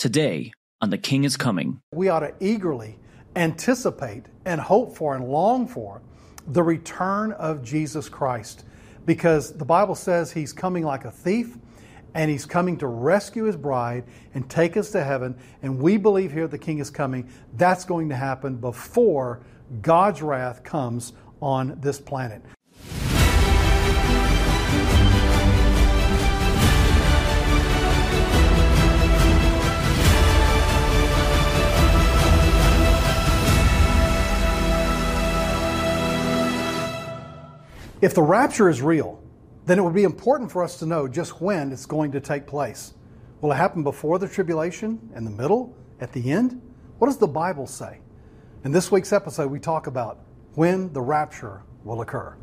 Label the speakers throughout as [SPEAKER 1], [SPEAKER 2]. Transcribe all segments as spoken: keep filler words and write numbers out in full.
[SPEAKER 1] today on The King is Coming.
[SPEAKER 2] We ought to eagerly anticipate and hope for and long for the return of Jesus Christ, because the Bible says He's coming like a thief, and He's coming to rescue His bride and take us to heaven. And we believe here the King is coming. That's going to happen before God's wrath comes on this planet. If the rapture is real, then it would be important for us to know just when it's going to take place. Will it happen before the tribulation, in the middle, at the end? What does the Bible say? In this week's episode, we talk about when the rapture will occur.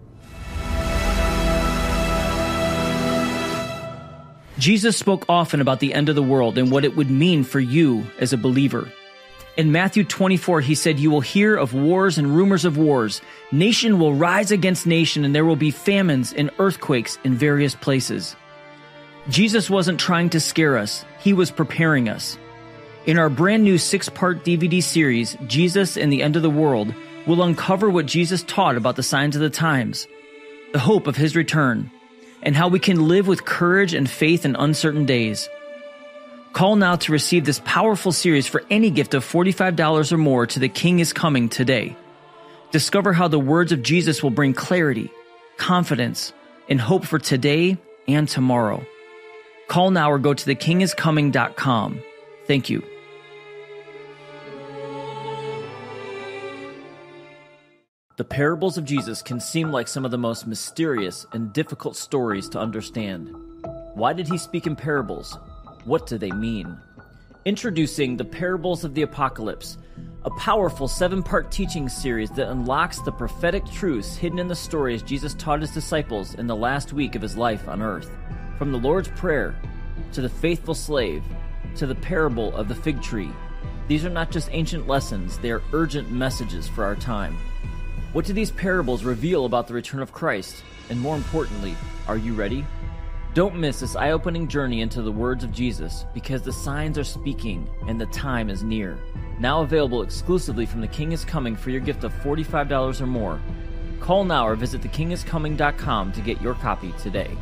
[SPEAKER 1] Jesus spoke often about the end of the world and what it would mean for you as a believer. In Matthew twenty-four, He said, "You will hear of wars and rumors of wars. Nation will rise against nation, and there will be famines and earthquakes in various places." Jesus wasn't trying to scare us. He was preparing us. In our brand new six-part D V D series, Jesus and the End of the World, we'll uncover what Jesus taught about the signs of the times, the hope of His return, and how we can live with courage and faith in uncertain days. Call now to receive this powerful series for any gift of forty-five dollars or more to The King is Coming today. Discover how the words of Jesus will bring clarity, confidence, and hope for today and tomorrow. Call now or go to the king is coming dot com. Thank you. The parables of Jesus can seem like some of the most mysterious and difficult stories to understand. Why did He speak in parables? What do they mean? Introducing the Parables of the Apocalypse, a powerful seven-part teaching series that unlocks the prophetic truths hidden in the stories Jesus taught His disciples in the last week of His life on earth. From the Lord's Prayer, to the faithful slave, to the parable of the fig tree. These are not just ancient lessons, they are urgent messages for our time. What do these parables reveal about the return of Christ? And more importantly, are you ready? Don't miss this eye-opening journey into the words of Jesus, because the signs are speaking and the time is near. Now available exclusively from The King is Coming for your gift of forty-five dollars or more. Call now or visit the king is coming dot com to get your copy today.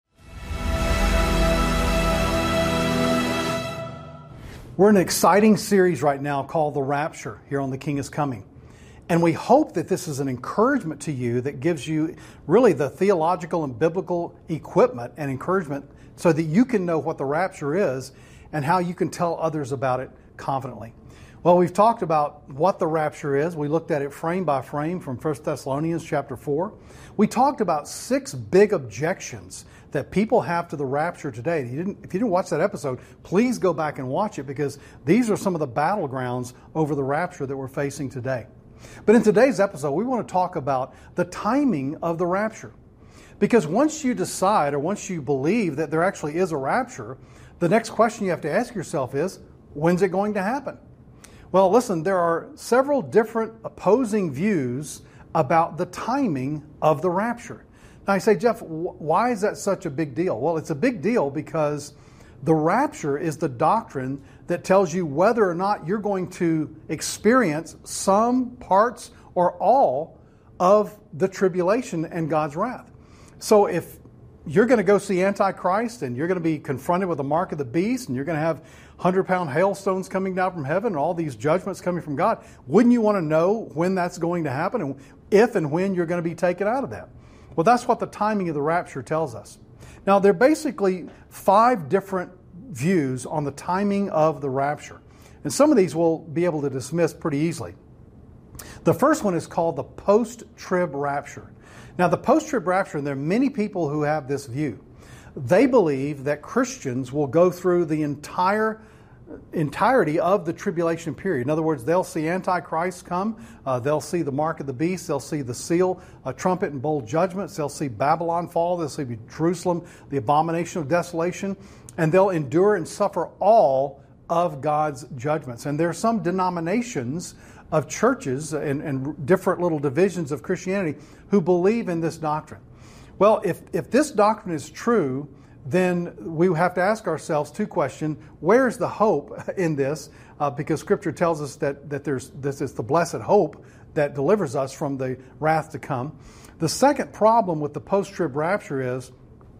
[SPEAKER 2] We're in an exciting series right now called The Rapture here on The King is Coming. And we hope that this is an encouragement to you that gives you really the theological and biblical equipment and encouragement so that you can know what the rapture is and how you can tell others about it confidently. Well, we've talked about what the rapture is. We looked at it frame by frame from First Thessalonians chapter four. We talked about six big objections that people have to the rapture today. If you didn't, if you didn't watch that episode, please go back and watch it, because these are some of the battlegrounds over the rapture that we're facing today. But in today's episode, we want to talk about the timing of the rapture. Because once you decide or once you believe that there actually is a rapture, the next question you have to ask yourself is, when's it going to happen? Well, listen, there are several different opposing views about the timing of the rapture. Now, I say, Jeff, why is that such a big deal? Well, it's a big deal because the rapture is the doctrine that tells you whether or not you're going to experience some parts or all of the tribulation and God's wrath. So if you're going to go see Antichrist and you're going to be confronted with the mark of the beast and you're going to have hundred-pound hailstones coming down from heaven and all these judgments coming from God, wouldn't you want to know when that's going to happen and if and when you're going to be taken out of that? Well, that's what the timing of the rapture tells us. Now, there are basically five different views on the timing of the rapture. And some of these we'll be able to dismiss pretty easily. The first one is called the post-trib rapture. Now, the post-trib rapture, and there are many people who have this view. They believe that Christians will go through the entire entirety of the tribulation period. In other words, they'll see Antichrist come, uh, they'll see the mark of the beast, they'll see the seal, a trumpet and bowl judgments, they'll see Babylon fall, they'll see Jerusalem, the abomination of desolation, and they'll endure and suffer all of God's judgments. And there are some denominations of churches and, and different little divisions of Christianity who believe in this doctrine. Well, if, if this doctrine is true, then we have to ask ourselves two questions. Where's the hope in this? Uh, because Scripture tells us that, that there's this is the blessed hope that delivers us from the wrath to come. The second problem with the post-trib rapture is,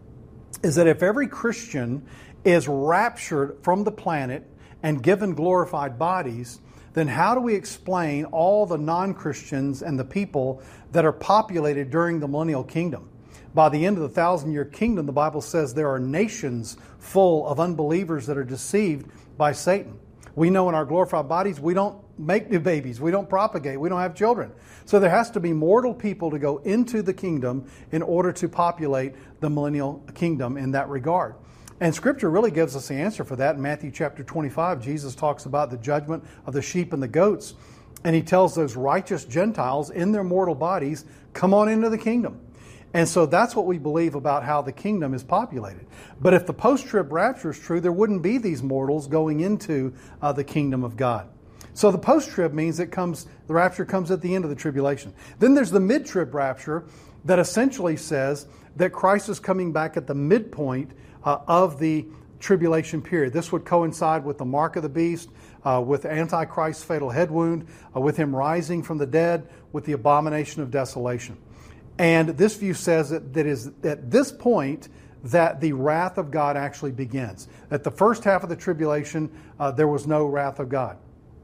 [SPEAKER 2] is that if every Christian is raptured from the planet and given glorified bodies, then how do we explain all the non-Christians and the people that are populated during the millennial kingdom? By the end of the thousand-year kingdom, the Bible says there are nations full of unbelievers that are deceived by Satan. We know in our glorified bodies we don't make new babies, we don't propagate, we don't have children. So there has to be mortal people to go into the kingdom in order to populate the millennial kingdom in that regard. And Scripture really gives us the answer for that. In Matthew chapter twenty-five, Jesus talks about the judgment of the sheep and the goats. And He tells those righteous Gentiles in their mortal bodies, come on into the kingdom. And so that's what we believe about how the kingdom is populated. But if the post-trib rapture is true, there wouldn't be these mortals going into uh, the kingdom of God. So the post-trib means it comes, the rapture comes at the end of the tribulation. Then there's the mid-trib rapture that essentially says that Christ is coming back at the midpoint uh, of the tribulation period. This would coincide with the mark of the beast, uh, with Antichrist's fatal head wound, uh, with Him rising from the dead, with the abomination of desolation. And this view says that, that is at this point that the wrath of God actually begins. At the first half of the tribulation, uh, there was no wrath of God.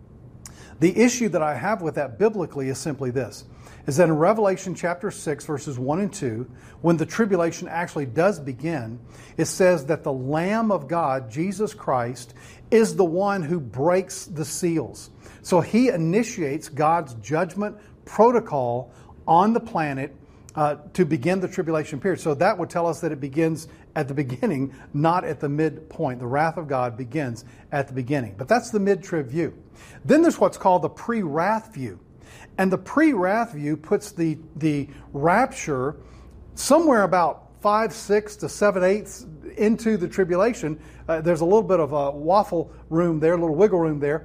[SPEAKER 2] The issue that I have with that biblically is simply this, is that in Revelation chapter six, verses one and two, when the tribulation actually does begin, it says that the Lamb of God, Jesus Christ, is the one who breaks the seals. So He initiates God's judgment protocol on the planet Uh, to begin the tribulation period. So that would tell us that it begins at the beginning, not at the midpoint. The wrath of God begins at the beginning. But that's the mid-trib view. Then there's what's called the pre-wrath view. And the pre-wrath view puts the, the rapture somewhere about five, six to seven eighths into the tribulation. Uh, there's a little bit of a waffle room there, a little wiggle room there.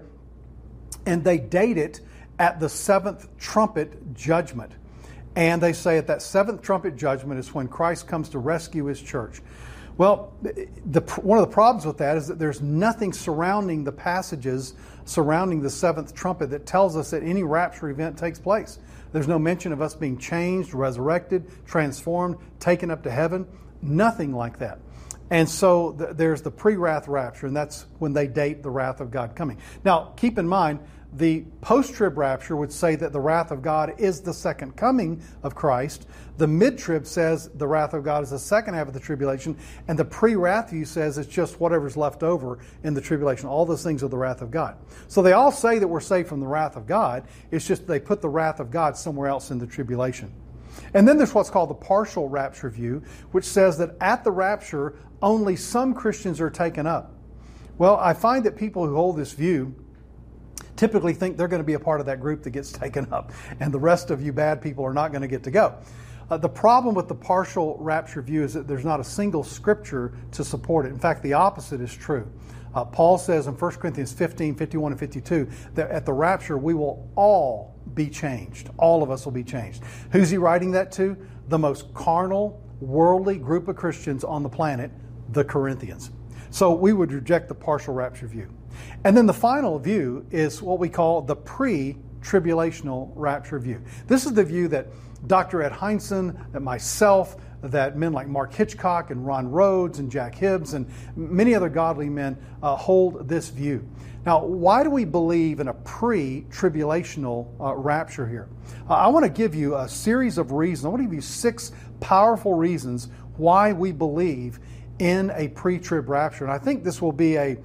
[SPEAKER 2] And they date it at the seventh trumpet judgment. And they say at that seventh trumpet judgment is when Christ comes to rescue His church. Well, the, one of the problems with that is that there's nothing surrounding the passages surrounding the seventh trumpet that tells us that any rapture event takes place. There's no mention of us being changed, resurrected, transformed, taken up to heaven. Nothing like that. And so th- there's the pre-wrath rapture, and that's when they date the wrath of God coming. Now, keep in mind, the post-trib rapture would say that the wrath of God is the second coming of Christ. The mid-trib says the wrath of God is the second half of the tribulation. And the pre-wrath view says it's just whatever's left over in the tribulation. All those things are the wrath of God. So they all say that we're saved from the wrath of God. It's just they put the wrath of God somewhere else in the tribulation. And then there's what's called the partial rapture view, which says that at the rapture, only some Christians are taken up. Well, I find that people who hold this view typically think they're going to be a part of that group that gets taken up, and the rest of you bad people are not going to get to go. Uh, the problem with the partial rapture view is that there's not a single scripture to support it. In fact, the opposite is true. Uh, Paul says in First Corinthians fifteen, fifty-one, and fifty-two that at the rapture we will all be changed. All of us will be changed. Who's he writing that to? The most carnal, worldly group of Christians on the planet, the Corinthians. So we would reject the partial rapture view. And then the final view is what we call the pre-tribulational rapture view. This is the view that Doctor Ed Hindson, that myself, that men like Mark Hitchcock and Ron Rhodes and Jack Hibbs and many other godly men uh, hold this view. Now, why do we believe in a pre-tribulational uh, rapture here? Uh, I want to give you a series of reasons. I want to give you six powerful reasons why we believe in a pre-trib rapture. And I think this will be a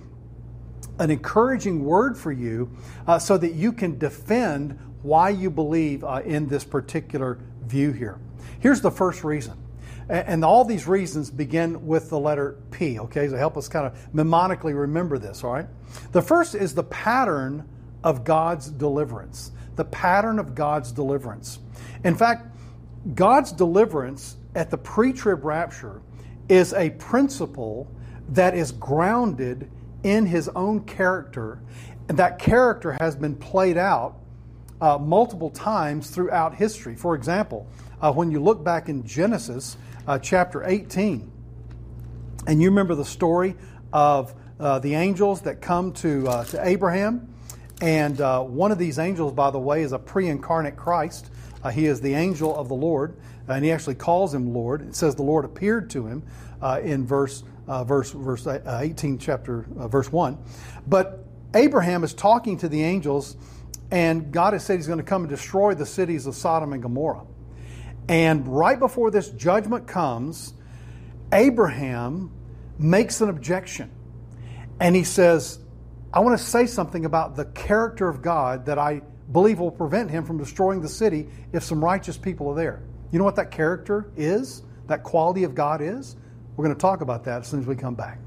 [SPEAKER 2] an encouraging word for you uh, so that you can defend why you believe uh, in this particular view here. Here's the first reason. And, and all these reasons begin with the letter P, okay? So help us kind of mnemonically remember this, all right? The first is the pattern of God's deliverance. The pattern of God's deliverance. In fact, God's deliverance at the pre-trib rapture is a principle that is grounded in His own character, and that character has been played out uh, multiple times throughout history. For example, uh, when you look back in Genesis uh, chapter eighteen, And you remember the story of uh, the angels that come to, uh, to Abraham. And uh, one of these angels, by the way, is a pre-incarnate Christ. Uh, he is the angel of the Lord, and he actually calls him Lord. It says the Lord appeared to him uh, in verse uh, verse verse eighteen, chapter uh, verse one. But Abraham is talking to the angels, and God has said He's going to come and destroy the cities of Sodom and Gomorrah. And right before this judgment comes, Abraham makes an objection, and he says, "I want to say something about the character of God that I believe will prevent Him from destroying the city if some righteous people are there." You know what that character is? That quality of God is? We're going to talk about that as soon as we come back.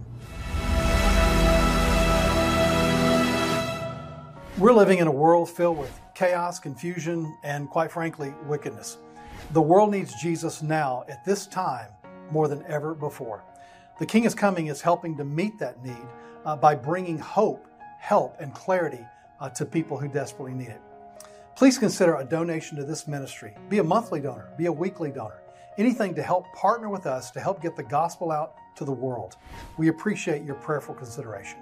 [SPEAKER 2] We're living in a world filled with chaos, confusion, and quite frankly, wickedness. The world needs Jesus now, at this time, more than ever before. The King is Coming is helping to meet that need uh, by bringing hope, help, and clarity uh, to people who desperately need it. Please consider a donation to this ministry. Be a monthly donor, be a weekly donor, anything to help partner with us to help get the gospel out to the world. We appreciate your prayerful consideration.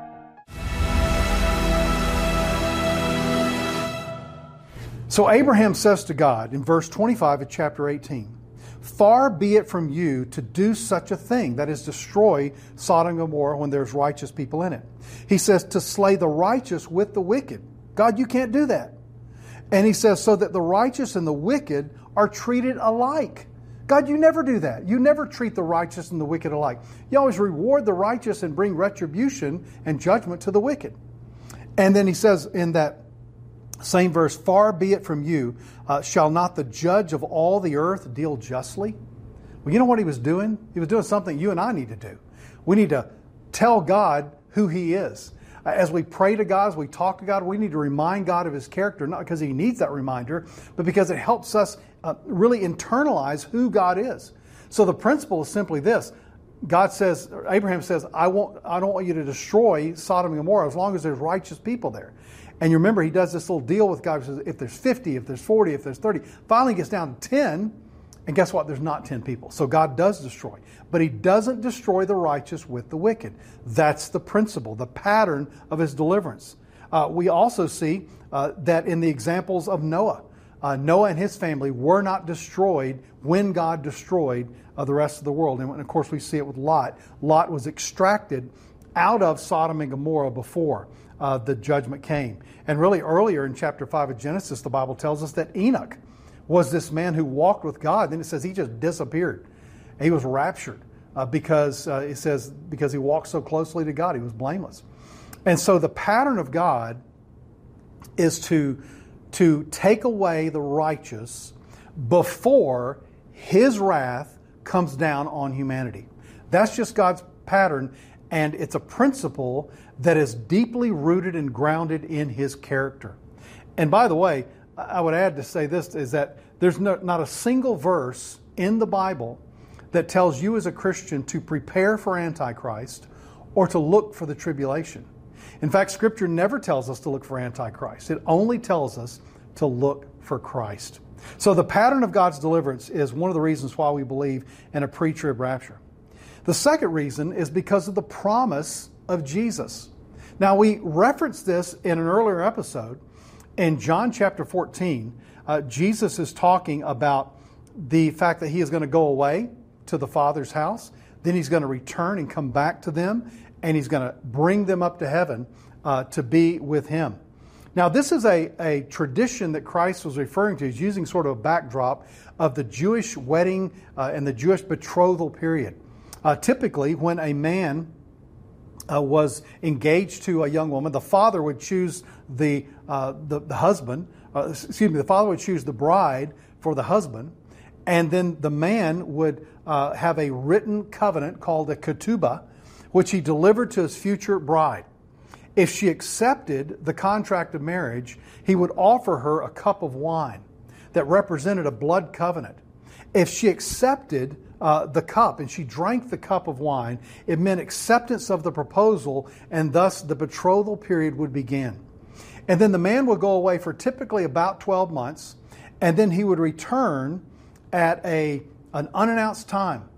[SPEAKER 2] So Abraham says to God in verse twenty-five of chapter eighteen, "Far be it from you to do such a thing," that is, destroy Sodom and Gomorrah when there's righteous people in it. He says to slay the righteous with the wicked. God, you can't do that. And he says, so that the righteous and the wicked are treated alike. God, you never do that. You never treat the righteous and the wicked alike. You always reward the righteous and bring retribution and judgment to the wicked. And then he says in that same verse, "Far be it from you, uh, shall not the judge of all the earth deal justly?" Well, you know what he was doing? He was doing something you and I need to do. We need to tell God who He is. As we pray to God, as we talk to God, we need to remind God of His character, not because He needs that reminder, but because it helps us uh, really internalize who God is. So the principle is simply this. God says, Abraham says, I won't, I don't want you to destroy Sodom and Gomorrah as long as there's righteous people there. And you remember, he does this little deal with God. He says, if there's fifty, if there's forty, if there's thirty, finally gets down to ten, and guess what? There's not ten people. So God does destroy. But He doesn't destroy the righteous with the wicked. That's the principle, the pattern of His deliverance. Uh, we also see uh, that in the examples of Noah. Uh, Noah and his family were not destroyed when God destroyed uh, the rest of the world. And of course we see it with Lot. Lot was extracted out of Sodom and Gomorrah before uh, the judgment came. And really earlier in chapter five of Genesis, the Bible tells us that Enoch was this man who walked with God. Then it says he just disappeared. He was raptured uh, because uh, it says because he walked so closely to God, he was blameless. And so the pattern of God is to, to take away the righteous before His wrath comes down on humanity. That's just God's pattern, and it's a principle that is deeply rooted and grounded in His character. And by the way, I would add to say this, is that there's no, not a single verse in the Bible that tells you as a Christian to prepare for Antichrist or to look for the tribulation. In fact, Scripture never tells us to look for Antichrist. It only tells us to look for Christ. So the pattern of God's deliverance is one of the reasons why we believe in a pre-trib rapture. The second reason is because of the promise of Jesus. Now, we referenced this in an earlier episode. In John chapter fourteen, uh, Jesus is talking about the fact that He is going to go away to the Father's house. Then He's going to return and come back to them, and He's going to bring them up to heaven uh, to be with Him. Now, this is a, a tradition that Christ was referring to. He's using sort of a backdrop of the Jewish wedding uh, and the Jewish betrothal period. Uh, typically, when a man uh, was engaged to a young woman, the father would choose the uh, the, the husband. Uh, excuse me, the father would choose the bride for the husband, and then the man would uh, have a written covenant called a ketubah, which he delivered to his future bride. If she accepted the contract of marriage, he would offer her a cup of wine that represented a blood covenant. If she accepted uh, the cup and she drank the cup of wine, it meant acceptance of the proposal, and thus the betrothal period would begin. And then the man would go away for typically about twelve months, and then he would return at a an unannounced time.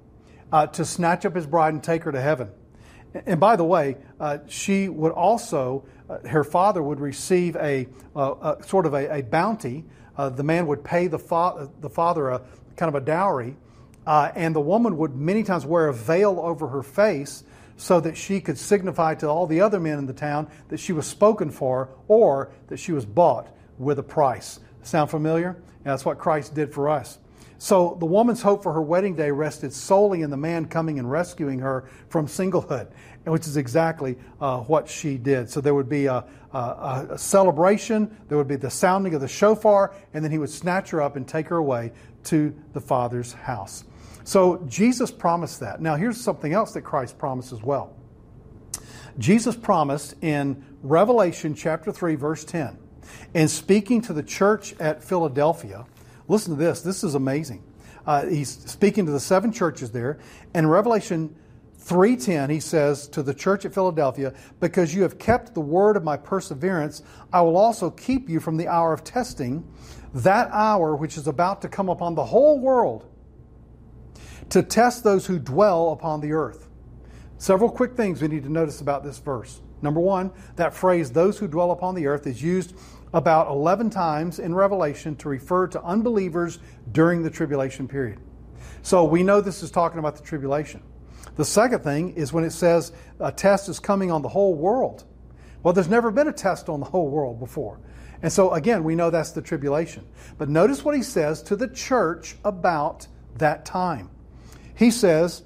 [SPEAKER 2] uh, to snatch up his bride and take her to heaven. And by the way, uh, she would also, uh, her father would receive a uh, a, sort of a, a bounty. Uh, the man would pay the, fa- the father a kind of a dowry, uh, and the woman would many times wear a veil over her face so that she could signify to all the other men in the town that she was spoken for or that she was bought with a price. Sound familiar? And that's what Christ did for us. So the woman's hope for her wedding day rested solely in the man coming and rescuing her from singlehood, which is exactly uh, what she did. So there would be a, a, a celebration, there would be the sounding of the shofar, and then he would snatch her up and take her away to the Father's house. So Jesus promised that. Now here's something else that Christ promised as well. Jesus promised in Revelation chapter three, verse ten, in speaking to the church at Philadelphia. Listen to this. This is amazing. Uh, he's speaking to the seven churches there. In Revelation three ten, he says to the church at Philadelphia, because you have kept the word of my perseverance, I will also keep you from the hour of testing, that hour which is about to come upon the whole world, to test those who dwell upon the earth. Several quick things we need to notice about this verse. Number one, that phrase, those who dwell upon the earth, is used about eleven times in Revelation to refer to unbelievers during the tribulation period. So we know this is talking about the tribulation. The second thing is when it says a test is coming on the whole world. Well, there's never been a test on the whole world before. And so again, we know that's the tribulation. But notice what he says to the church about that time. He says,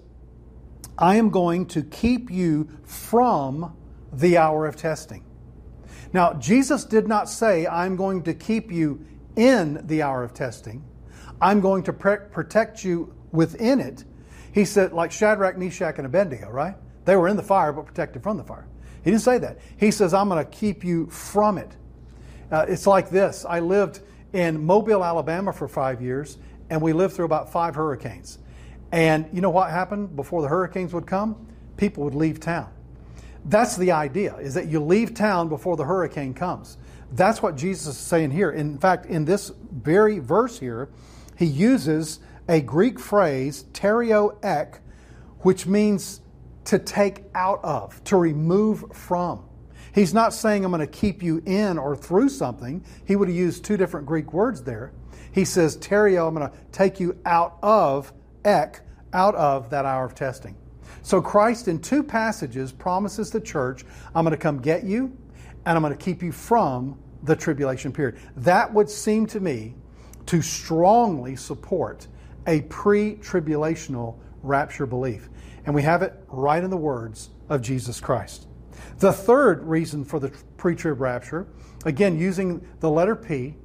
[SPEAKER 2] I am going to keep you from the hour of testing. Now, Jesus did not say, I'm going to keep you in the hour of testing. I'm going to pre- protect you within it. He said, like Shadrach, Meshach, and Abednego, right? They were in the fire, but protected from the fire. He didn't say that. He says, I'm going to keep you from it. Uh, it's like this. I lived in Mobile, Alabama for five years, and we lived through about five hurricanes. And you know what happened before the hurricanes would come? People would leave town. That's the idea, is that you leave town before the hurricane comes. That's what Jesus is saying here. In fact, in this very verse here, he uses a Greek phrase, terio ek, which means to take out of, to remove from. He's not saying I'm going to keep you in or through something. He would have used two different Greek words there. He says, terio, I'm going to take you out of, ek, out of that hour of testing. So Christ in two passages promises the church, I'm going to come get you and I'm going to keep you from the tribulation period. That would seem to me to strongly support a pre-tribulational rapture belief. And we have it right in the words of Jesus Christ. The third reason for the pre-trib rapture, again using the letter P,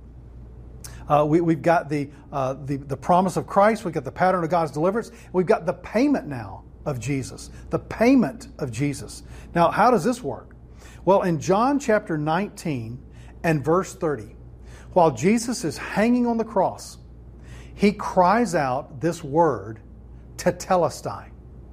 [SPEAKER 2] Uh, we, we've got the, uh, the the promise of Christ. We've got the pattern of God's deliverance. We've got the payment now of Jesus. The payment of Jesus. Now, how does this work? Well, in John chapter nineteen and verse thirty, while Jesus is hanging on the cross, he cries out this word, tetelestai.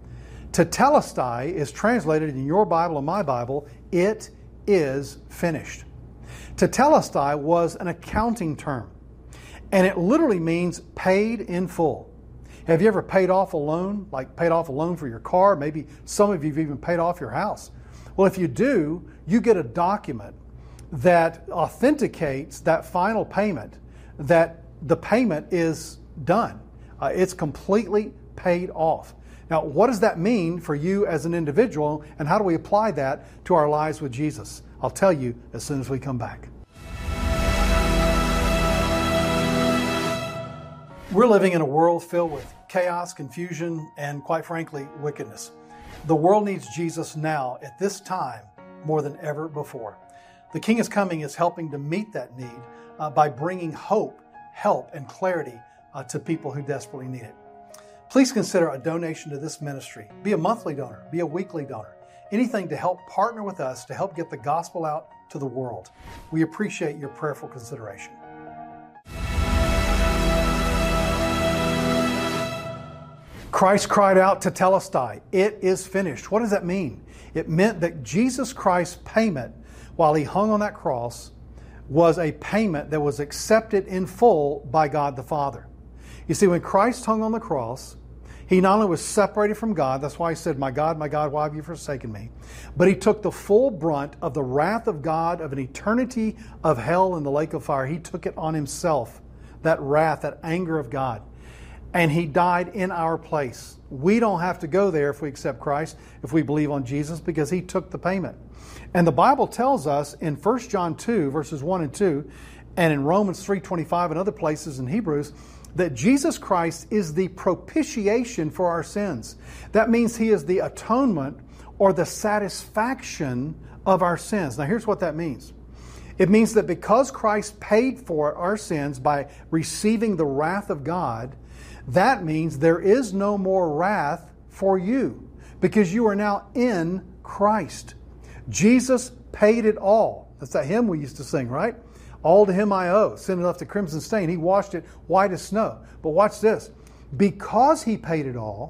[SPEAKER 2] Tetelestai is translated in your Bible and my Bible, it is finished. Tetelestai was an accounting term. And it literally means paid in full. Have you ever paid off a loan, like paid off a loan for your car? Maybe some of you have even paid off your house. Well, if you do, you get a document that authenticates that final payment, that the payment is done. Uh, it's completely paid off. Now, what does that mean for you as an individual, and how do we apply that to our lives with Jesus? I'll tell you as soon as we come back. We're living in a world filled with chaos, confusion, and quite frankly, wickedness. The world needs Jesus now at this time more than ever before. The King is Coming is helping to meet that need uh, by bringing hope, help, and clarity uh, to people who desperately need it. Please consider a donation to this ministry. Be a monthly donor, be a weekly donor. Anything to help partner with us to help get the gospel out to the world. We appreciate your prayerful consideration. Christ cried out tetelestai, it is finished. What does that mean? It meant that Jesus Christ's payment while he hung on that cross was a payment that was accepted in full by God the Father. You see, when Christ hung on the cross, He not only was separated from God, that's why he said, my God, my God, why have you forsaken me? But he took the full brunt of the wrath of God, of an eternity of hell in the lake of fire. He took it on himself, that wrath, that anger of God. And he died in our place. We don't have to go there if we accept Christ, if we believe on Jesus, because he took the payment. And the Bible tells us in First John two, verses one and two, and in Romans three twenty-five and other places in Hebrews, that Jesus Christ is the propitiation for our sins. That means he is the atonement or the satisfaction of our sins. Now here's what that means. It means that because Christ paid for our sins by receiving the wrath of God, that means there is no more wrath for you because you are now in Christ. Jesus paid it all. That's that hymn we used to sing, right? All to him I owe, sin enough to crimson stain. He washed it white as snow. But watch this. Because he paid it all,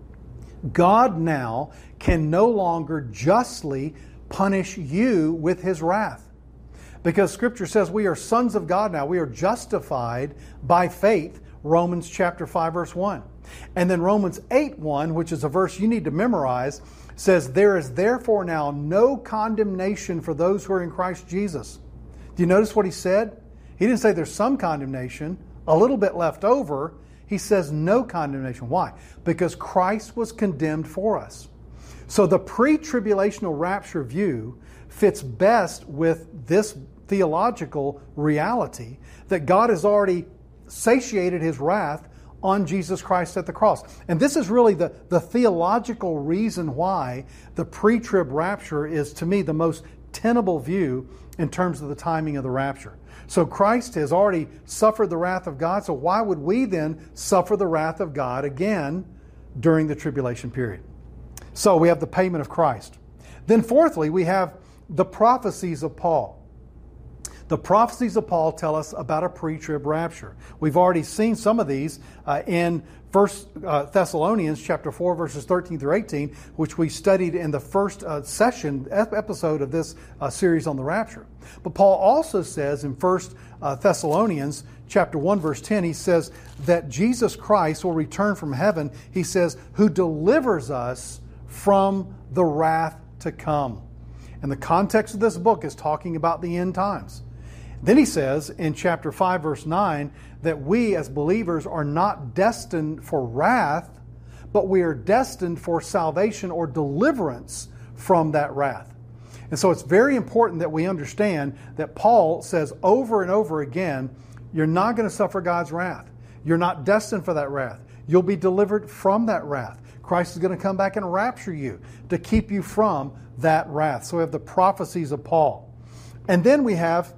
[SPEAKER 2] God now can no longer justly punish you with his wrath. Because Scripture says we are sons of God now. We are justified by faith, Romans chapter five, verse one. And then Romans eight, one, which is a verse you need to memorize, says, there is therefore now no condemnation for those who are in Christ Jesus. Do you notice what he said? He didn't say there's some condemnation, a little bit left over. He says no condemnation. Why? Because Christ was condemned for us. So the pre-tribulational rapture view fits best with this theological reality that God has already satiated his wrath on Jesus Christ at the cross. And this is really the, the theological reason why the pre-trib rapture is, to me, the most tenable view in terms of the timing of the rapture. So Christ has already suffered the wrath of God, so why would we then suffer the wrath of God again during the tribulation period? So we have the payment of Christ. Then fourthly, we have the prophecies of Paul. The prophecies of Paul tell us about a pre-trib rapture. We've already seen some of these uh, in First uh, Thessalonians chapter four, verses thirteen through eighteen, which we studied in the first uh, session, episode of this uh, series on the rapture. But Paul also says in First uh, Thessalonians chapter one, verse ten, he says that Jesus Christ will return from heaven, he says, who delivers us from the wrath to come. And the context of this book is talking about the end times. Then he says in chapter five, verse nine, that we as believers are not destined for wrath, but we are destined for salvation or deliverance from that wrath. And so it's very important that we understand that Paul says over and over again, you're not going to suffer God's wrath. You're not destined for that wrath. You'll be delivered from that wrath. Christ is going to come back and rapture you to keep you from that wrath. So we have the prophecies of Paul. And then we have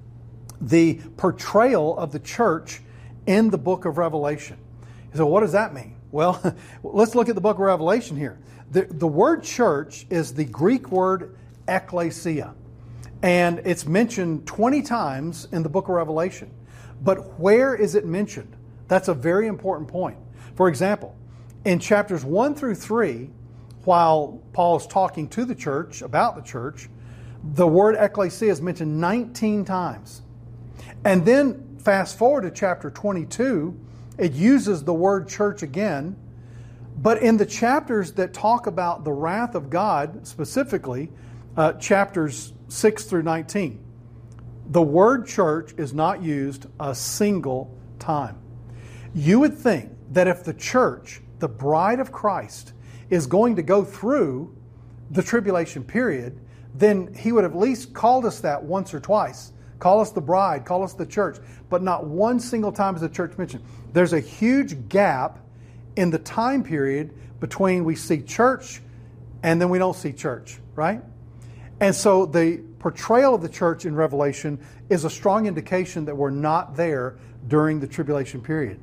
[SPEAKER 2] the portrayal of the church in the book of Revelation. So what does that mean? Well, let's look at the book of Revelation here. The, the word church is the Greek word ekklesia. And it's mentioned twenty times in the book of Revelation. But where is it mentioned? That's a very important point. For example, in chapters one through three, while Paul is talking to the church, about the church, the word ekklesia is mentioned nineteen times. And then fast forward to chapter twenty-two, it uses the word church again. But in the chapters that talk about the wrath of God, specifically, uh, chapters six through nineteen, the word church is not used a single time. You would think that if the church, the bride of Christ, is going to go through the tribulation period, then he would have at least called us that once or twice. Call us the bride, call us the church, but not one single time is the church mentioned. There's a huge gap in the time period between we see church and then we don't see church, right? And so the portrayal of the church in Revelation is a strong indication that we're not there during the tribulation period.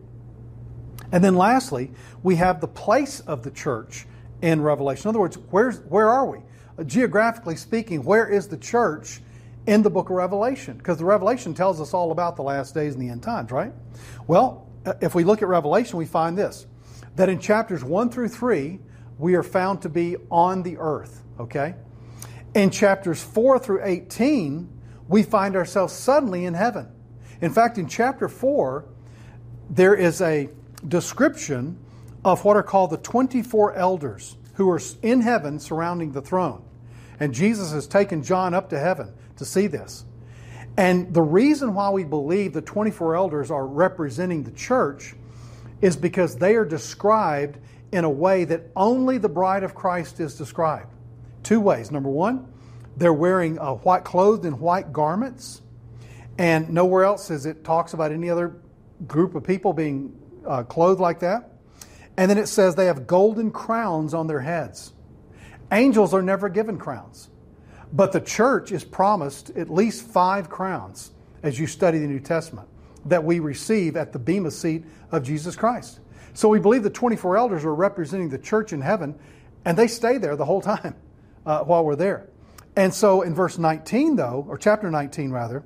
[SPEAKER 2] And then lastly, we have the place of the church in Revelation. In other words, where's, where are we? Uh, geographically speaking, where is the church in the book of Revelation? Because the Revelation tells us all about the last days and the end times, right? Well, if we look at Revelation, we find this, that in chapters one through three, we are found to be on the earth, okay? In chapters four through eighteen, we find ourselves suddenly in heaven. In fact, in chapter four, there is a description of what are called the twenty-four elders who are in heaven surrounding the throne. And Jesus has taken John up to heaven to see this. And the reason why we believe the twenty-four elders are representing the church is because they are described in a way that only the bride of Christ is described. Two ways. Number one, they're wearing uh, white, clothed in white garments. And nowhere else as it talks about any other group of people being uh, clothed like that. And then it says they have golden crowns on their heads. Angels are never given crowns. But the church is promised at least five crowns as you study the New Testament that we receive at the bema seat of Jesus Christ. So we believe the twenty-four elders are representing the church in heaven, and they stay there the whole time uh, while we're there. And so in verse nineteen, though, or chapter nineteen rather,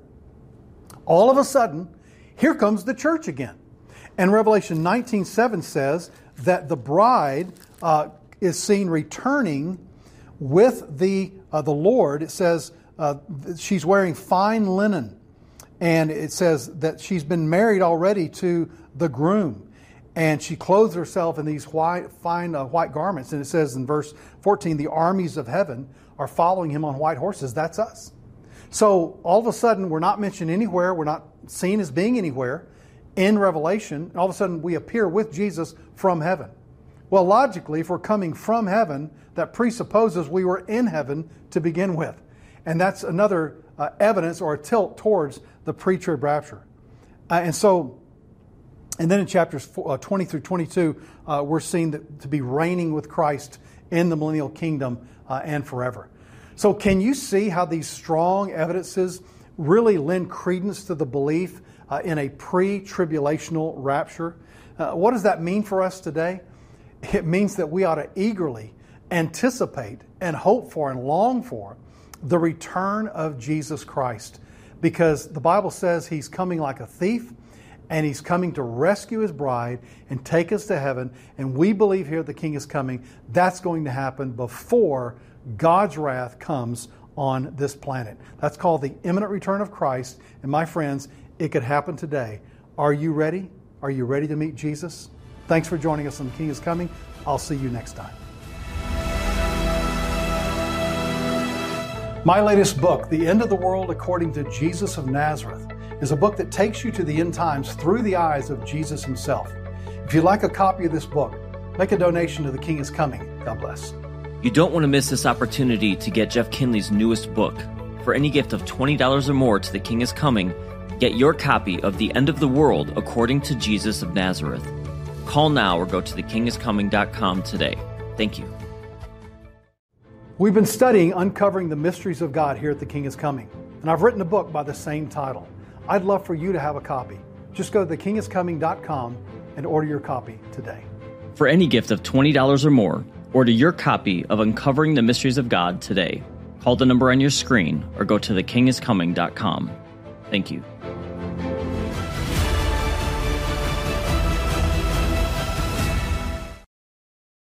[SPEAKER 2] all of a sudden, here comes the church again. And Revelation nineteen seven says that the bride uh, is seen returning with the uh, the Lord. It says uh, she's wearing fine linen. And it says that she's been married already to the groom. And she clothes herself in these white, fine uh, white garments. And it says in verse fourteen, the armies of heaven are following him on white horses. That's us. So all of a sudden, we're not mentioned anywhere. We're not seen as being anywhere in Revelation. And all of a sudden, we appear with Jesus from heaven. Well, logically, if we're coming from heaven, that presupposes we were in heaven to begin with. And that's another uh, evidence or a tilt towards the pre-trib rapture. Uh, and so, and then in chapters twenty through twenty-two, uh, we're seen that, to be reigning with Christ in the millennial kingdom uh, and forever. So can you see how these strong evidences really lend credence to the belief uh, in a pre-tribulational rapture? Uh, what does that mean for us today? It means that we ought to eagerly anticipate and hope for and long for the return of Jesus Christ. Because the Bible says He's coming like a thief, and He's coming to rescue His bride and take us to heaven. And we believe here the King is coming. That's going to happen before God's wrath comes on this planet. That's called the imminent return of Christ. And my friends, it could happen today. Are you ready? Are you ready to meet Jesus? Thanks for joining us on The King is Coming. I'll see you next time. My latest book, The End of the World According to Jesus of Nazareth, is a book that takes you to the end times through the eyes of Jesus Himself. If you'd like a copy of this book, make a donation to The King is Coming. God bless.
[SPEAKER 1] You don't want to miss this opportunity to get Jeff Kinley's newest book. For any gift of twenty dollars or more to The King is Coming, get your copy of The End of the World According to Jesus of Nazareth. Call now or go to the king is coming dot com today. Thank you.
[SPEAKER 2] We've been studying Uncovering the Mysteries of God here at The King is Coming, and I've written a book by the same title. I'd love for you to have a copy. Just go to the king is coming dot com and order your copy today.
[SPEAKER 1] For any gift of twenty dollars or more, order your copy of Uncovering the Mysteries of God today. Call the number on your screen or go to the king is coming dot com. Thank you.